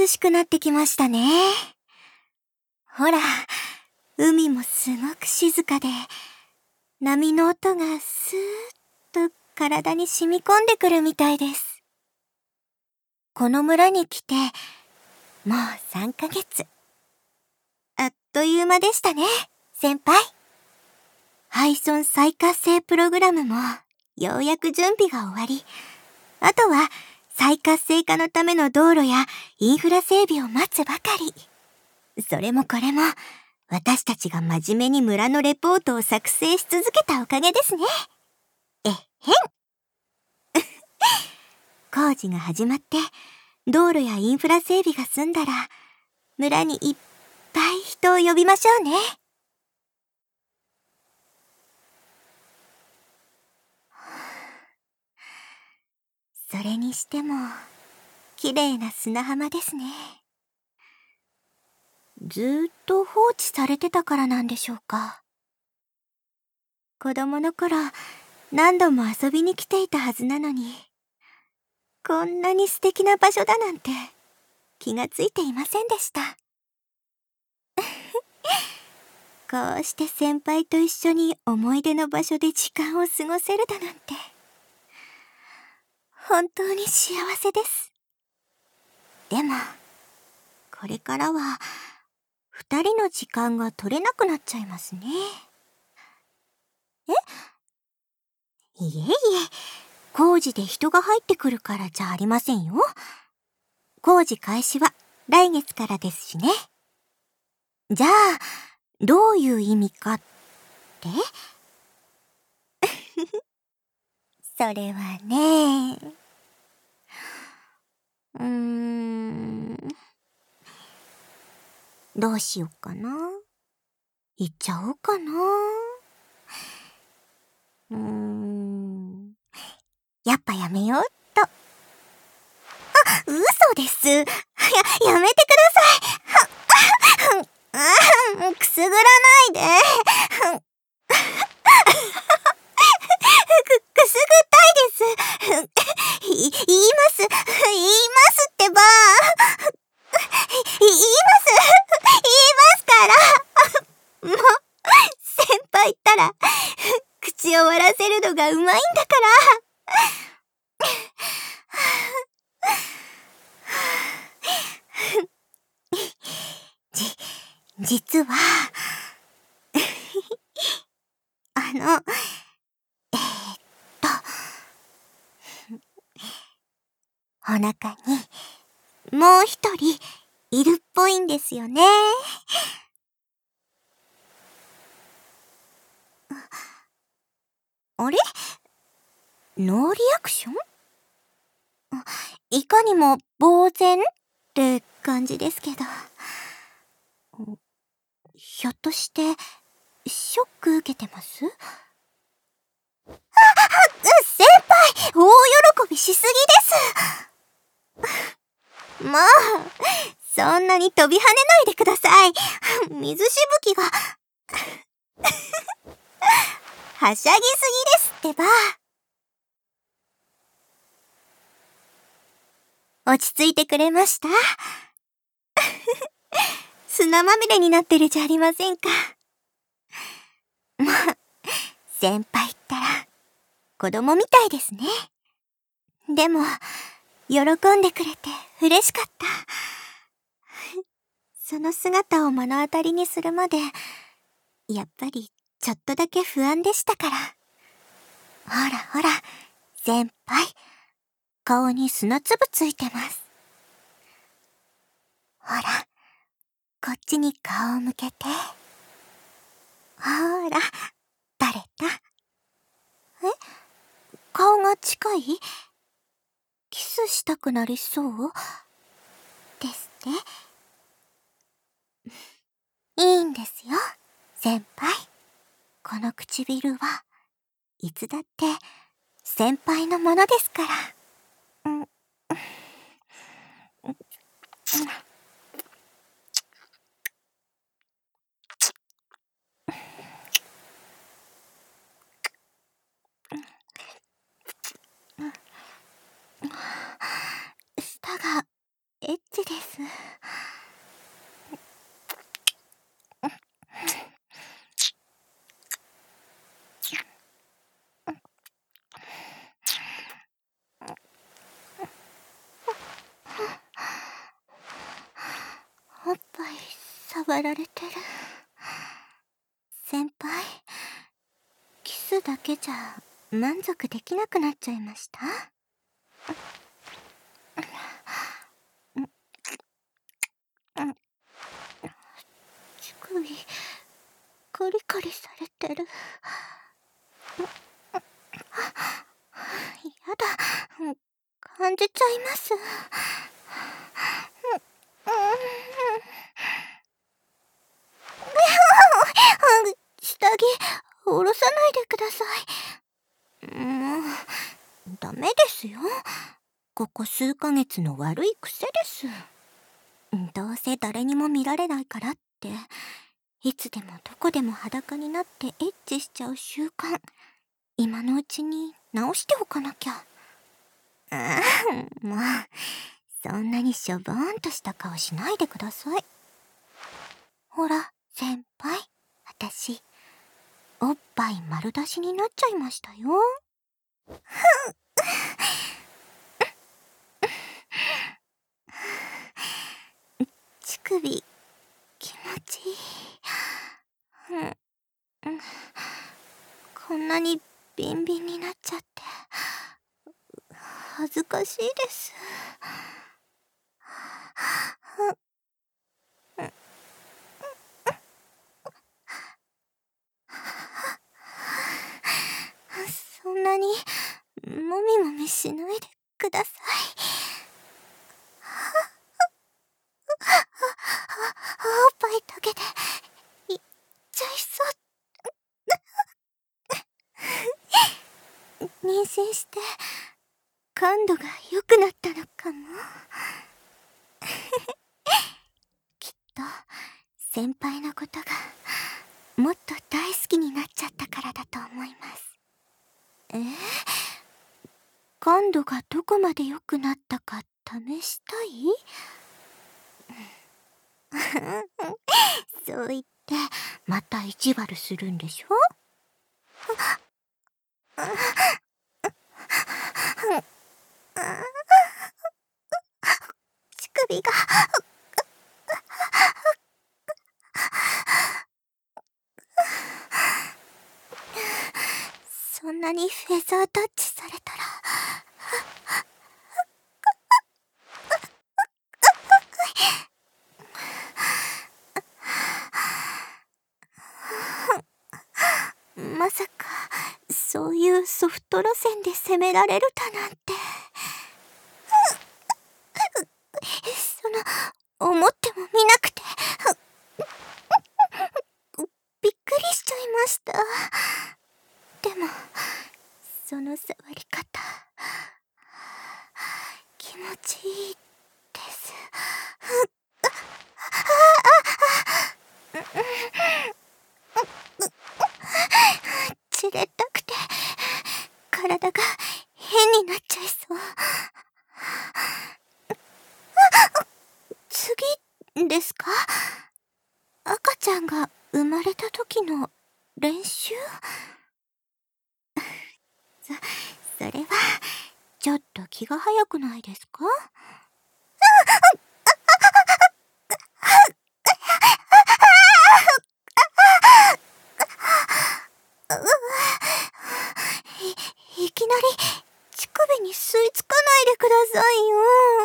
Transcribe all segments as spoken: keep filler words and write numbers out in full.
涼しくなってきましたね。ほら、海もすごく静かで、波の音がスーッと体に染み込んでくるみたいです。この村に来て、もうさんかげつ。あっという間でしたね、先輩。廃村再活性プログラムもようやく準備が終わり、あとは再活性化のための道路やインフラ整備を待つばかり。それもこれも私たちが真面目に村のレポートを作成し続けたおかげですね。えっへん工事が始まって道路やインフラ整備が済んだら、村にいっぱい人を呼びましょうね。それにしても綺麗な砂浜ですね。ずーっと放置されてたからなんでしょうか。子供の頃何度も遊びに来ていたはずなのに、こんなに素敵な場所だなんて気がついていませんでした。こうして先輩と一緒に思い出の場所で時間を過ごせるだなんて、本当に幸せです。でもこれからは二人の時間が取れなくなっちゃいますね。え？いえいえ、工事で人が入ってくるからじゃありませんよ。工事開始は来月からですしね。じゃあどういう意味かってそれはね、うーんどうしよっかな。言っちゃおうかな。うーんやっぱやめようっと。あ、嘘です。や、やめてください。はっ、くすぐらないで。く、くすぐったいです。い、言います。言いますってば。言います。言いますから。もう、先輩ったら、口を割らせるのがうまいんだから。じ、実は、あの、えー、っと、お腹にもう一人いるっぽいんですよね。あれ？ノーリアクション？いかにも呆然って感じですけど。ひょっとしてショック受けてます？あ、あ、先輩、大喜びしすぎです。もうそんなに飛び跳ねないでください。水しぶきがはしゃぎすぎですってば。落ち着いてくれました？砂まみれになってるじゃありませんか。もう先輩ったら子供みたいですね。でも喜んでくれて嬉しかった。その姿を目の当たりにするまでやっぱりちょっとだけ不安でしたから。ほらほら、先輩、顔に砂粒ついてます。ほら、こっちに顔を向けて。ほら、バレた？え？顔が近い？キスしたくなりそうですって。いいんですよ、先輩。この唇はいつだって先輩のものですから。うん、うん、舌がエッチです。 割られてる。先輩、キスだけじゃ満足できなくなっちゃいました？乳首、コリコリされてる。やだ、感じちゃいます。下着、下ろさないでください。もう、ダメですよ。ここ数ヶ月の悪い癖です。どうせ誰にも見られないからって、いつでもどこでも裸になってエッチしちゃう習慣、今のうちに直しておかなきゃ。もう、そんなにしょぼーんとした顔しないでください。ほら、先輩、私、おっぱい丸出しになっちゃいましたよ。乳首、気持ちいい。こんなにビンビンになっちゃって、恥ずかしいです。そんなにもみもみしないでください。おっぱいだけでいっちゃいそう。妊娠して感度が良くなったのかも。きっと先輩のことがもっと大好きになっちゃったからだと思います。えー、感度がどこまで良くなったか試したい？そう言ってまた意地悪するんでしょ？乳首がそんなにフェザータッチされたらまさかそういうソフト路線で攻められるだなんて。その思ってもみなくてびっくりしちゃいました。でもその触り方気持ちいいです。散れたくて体が変になっちゃいそう。次ですか？赤ちゃんが生まれた時の練習？そ、それはちょっと気が早くないですか？い、いきなり乳首に吸い付かないでくださいよ。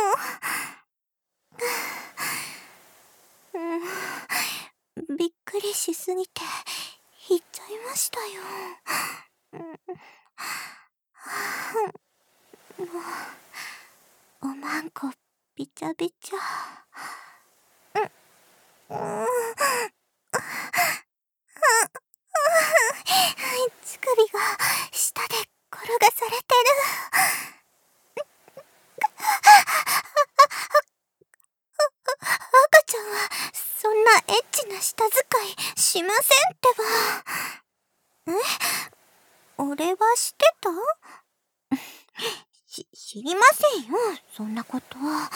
うん、びっくりしすぎて言っちゃいましたよ。もうおまんこびちゃびちゃ。乳首が下で転がされてる。赤ちゃんはそんなエッチな舌使いしませんってば。え？俺はしてた？し、知りませんよ、そんなことは。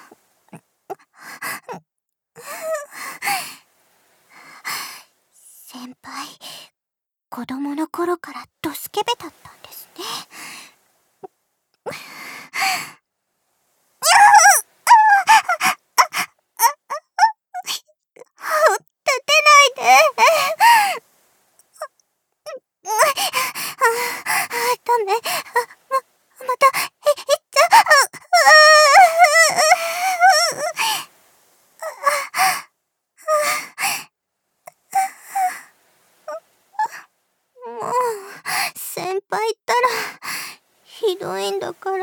先輩、子供の頃からドスケベだったんですね。 メ。ま、また、い、いっちゃう。もう、先輩ったら、ひどいんだから。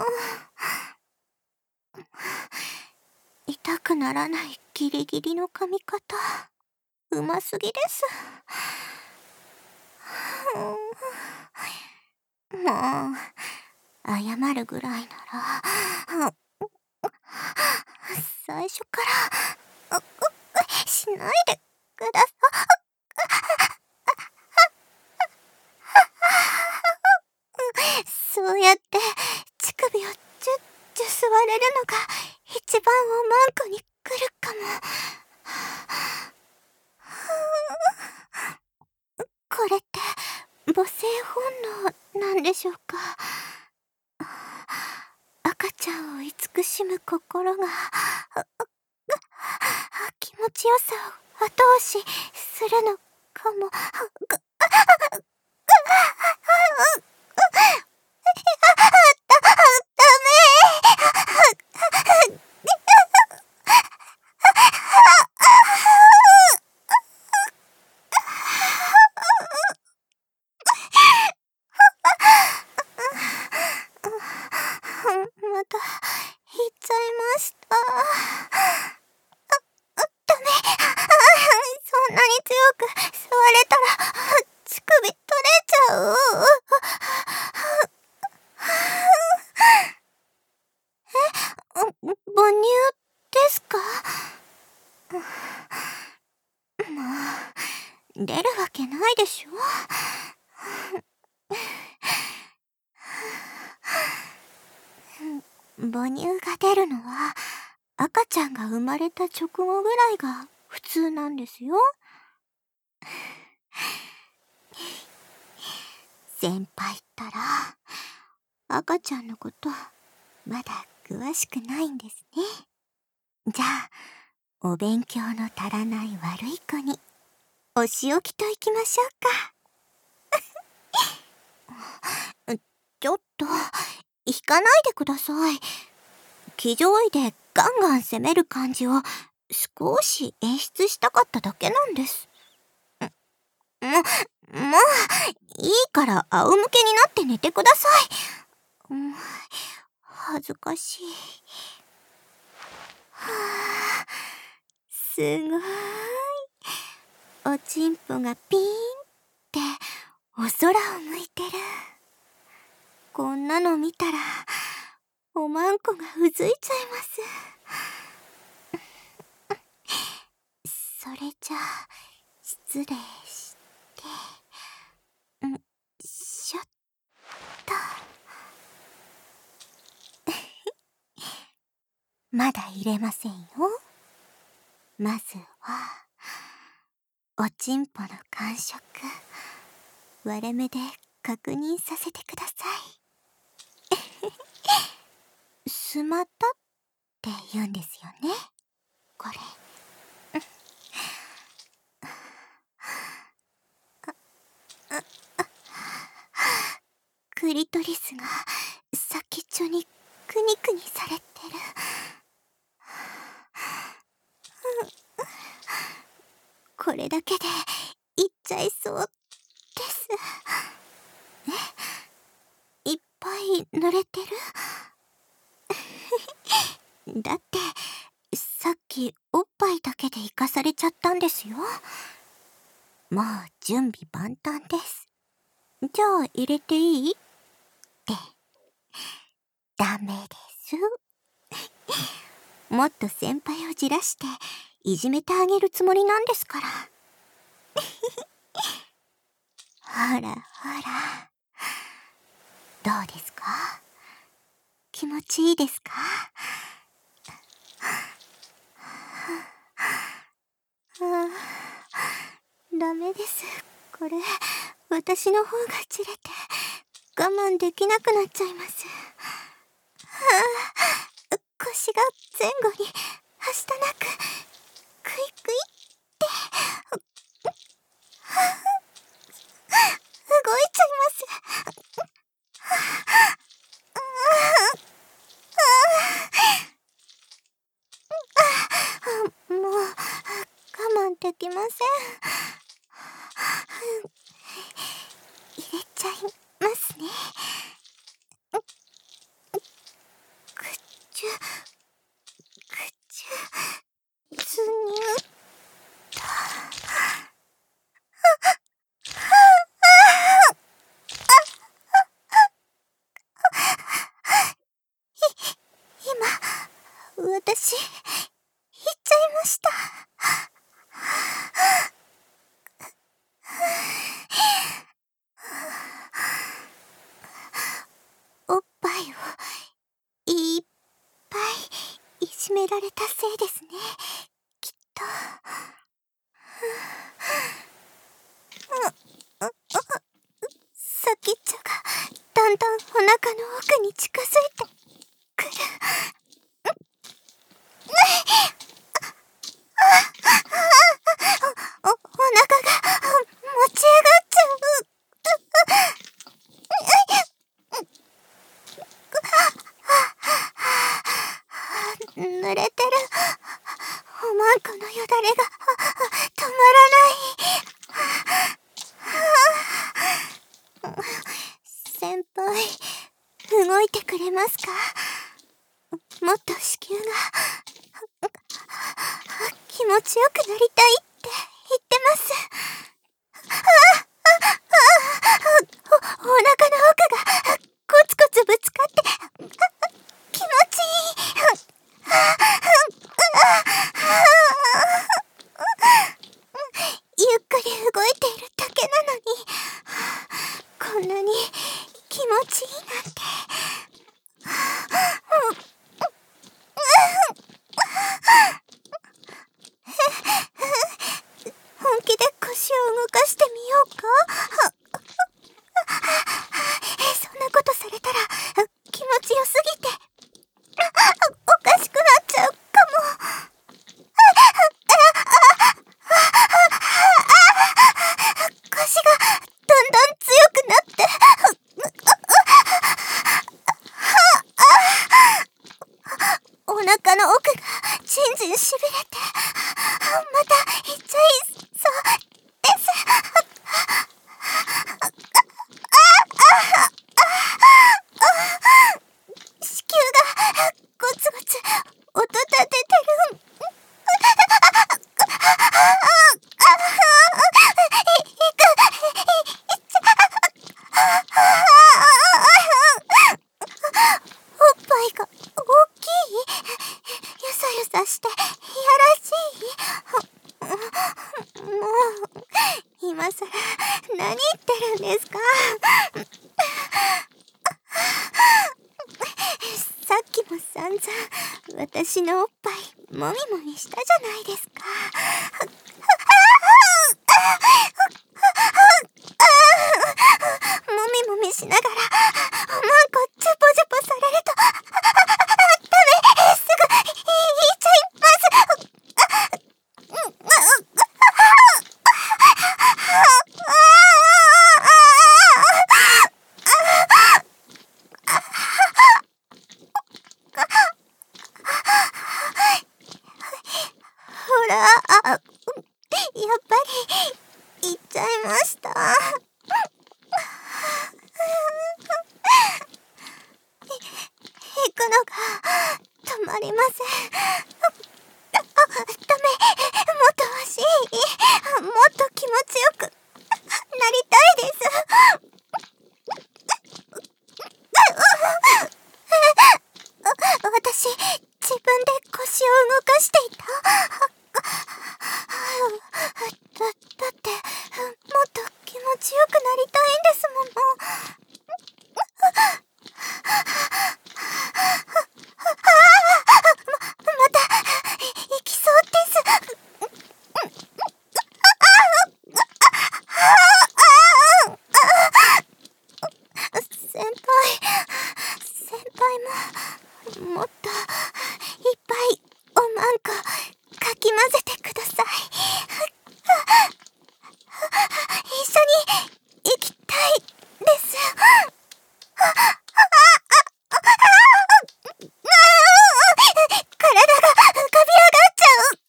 痛くならないギリギリの噛み方、うますぎです。もう、謝るぐらいなら、最初から、しないでください。そうやって乳首をチュッチュ吸われるのが一番おまんこに来るかも。これって母性本能なんでしょうか。赤ちゃんを慈しむ心が気持ちよさを後押しするのかも。また言っちゃいました。ダメ。そんなに強く吸われたら乳首取れちゃう。え、母乳ですか？もう出るわけないでしょ。母乳が出るのは赤ちゃんが生まれた直後ぐらいが普通なんですよ。先輩ったら赤ちゃんのことまだ詳しくないんですね。じゃあお勉強の足らない悪い子にお仕置きといきましょうか。ちょっと引かないでください。騎乗位でガンガン攻める感じを少し演出したかっただけなんです。も、もういいから仰向けになって寝てください。うん、恥ずかしい。はあ、すごい。おちんぽがピーンってお空を向いてる。こんなの見たらおまんこがうずいちゃいます。それじゃあ失礼して、んしょっと。まだ入れませんよ。まずはおちんぽの感触、割れ目で確認させてください。スマタって言うんですよね、これ。クリトリスが先っちょにクニクニされてる。これだけでいっちゃいそうです。え、いっぱい濡れてる？だってさっきおっぱいだけで行かされちゃったんですよ。もう準備万端です。じゃあ入れていい？って。ダメです。もっと先輩をじらしていじめてあげるつもりなんですから。ほらほら。どうですか？気持ちいいですか？ああ、ダメです。これ、私の方が散れて我慢できなくなっちゃいます。はあ、腰が前後にはしたなく、クイクイって動いちゃいます。 私、言っちゃいました。おっぱいをいっぱいいじめられたせいですね、きっと。先っちょがだんだんお腹の奥に近づいてくる。お、お腹が持ち上がっちゃう。濡れてるおまんこのよだれが止まらない。先輩、動いてくれますか？もっと子宮が気持ちよくなりたいって言ってます。お、お腹の奥がコツコツぶつかって気持ちいい。ゆっくり動いているだけなのに、こんなに気持ちいいなんて。本気で腰を動かしてみようか？そんなことされたら気持ちよすぎておかしくなっちゃうかも。腰がだんだん強くなってお腹の奥がじんじんしびれてまたいっちゃいそうです。子宮がゴツゴツ音立ててる。おっぱいが大きい。ゆさゆさしていやらしい。もう今さら何言ってるんですか？さっきも散々私のおっぱいもみもみしたじゃないですか。もみもみしながらおまんこチュポチュポされるとダメ、すぐ言っちゃいます。ほら、あ、やっぱり言っちゃいました。行くのが止まりません。あ、ダメ、もっと欲しい。もっと気持ちよくなりたいです。私、自分で腰を動かしていた。だ、だって、もっと気持ちよくなりたいんですもの。ま、また、行きそうです。先輩、先輩も、もっと、いっぱい、おまんこ、かき混ぜてください。一緒に、行きたいです。体が浮かび上がっちゃう。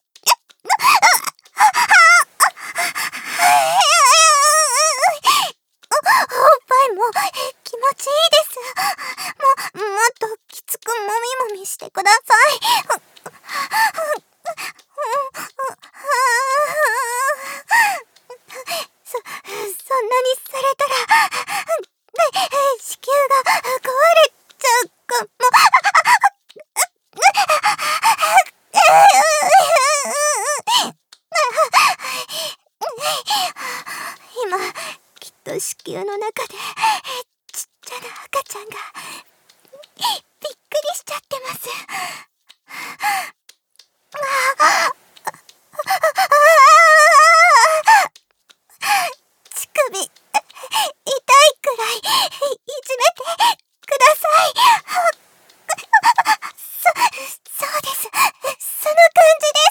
おっぱいも気持ちいいです。も、もっときつくもみもみしてください。そ、そんなにされたら、子宮が壊れちゃうかも。 と子宮の中でちっちゃな赤ちゃんがびっくりしちゃってます。乳首痛いくらいいじめてください。そ、そうです。その感じです。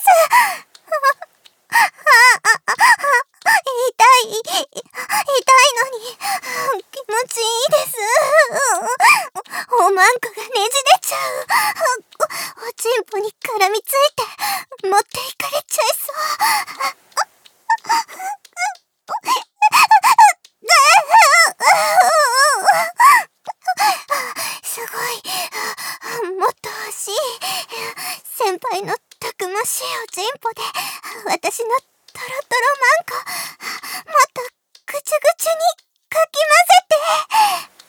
痛い、痛いのに気持ちいいです。おまんこがねじれちゃう。おちんぽに絡みついて持っていかれちゃいそう。すごい。もっと欲しい。先輩のたくましいおちんぽで私のトロトロマンコもっとぐちゅぐちゅにかき混ぜて。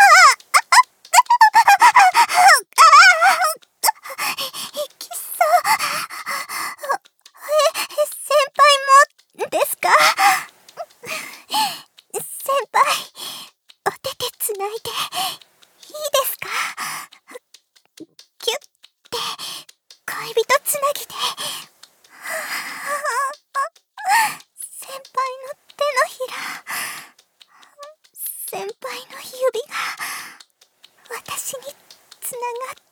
いきそう。え、先輩もですか？先輩、お手手つないでいいですか？キュッて恋人つなぎで。先輩の手のひら、先輩の指が私につながって。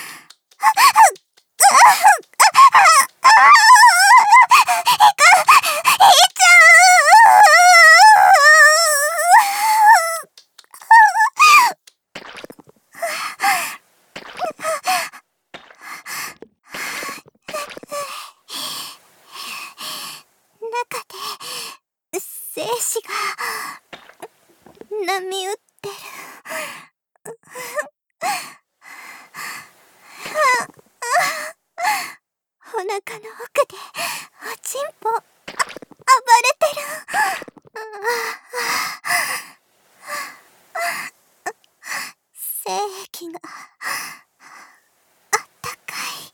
中で精子が波打ってる。お腹の奥でおちんぽあ暴れてる。精液があったかい。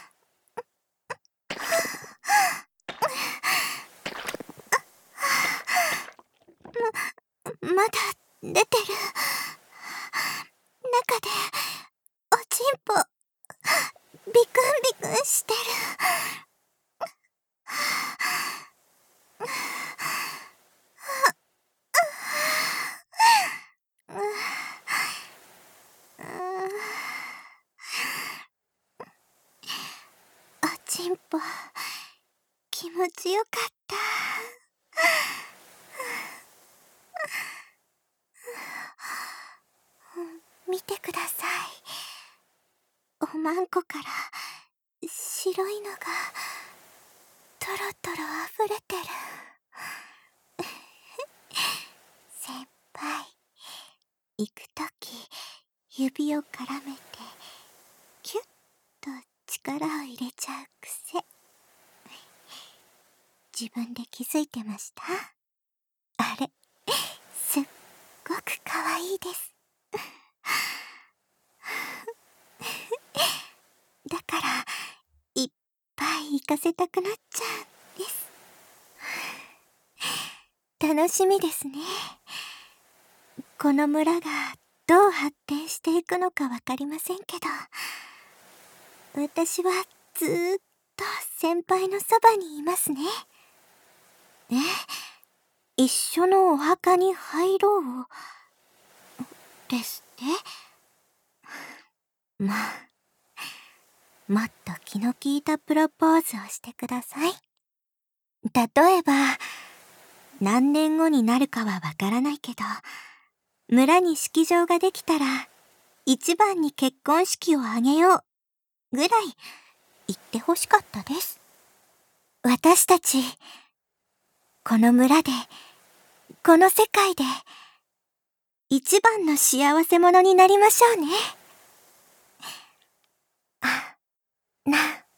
ま、まだ出てる。中でおちんぽビクンビクンしてる。おちんぽ気持ちよかった。見てください。おまんこから白いのがトロトロ溢れてる。先輩、行くとき指を絡めてキュッと力を入れちゃう癖。自分で気づいてました？あれ、すっごくかわいいです。だからいっぱい行かせたくなっちゃうんです。楽しみですね。この村がどう発展していくのかわかりませんけど、私はずーっと先輩のそばにいますね。え、一緒のお墓に入ろうですって？まあ、もっと気の利いたプロポーズをしてください。例えば、何年後になるかはわからないけど、村に式場ができたら、一番に結婚式を挙げよう、ぐらい言ってほしかったです。私たち、この村で、この世界で、一番の幸せ者になりましょうね。あ、な。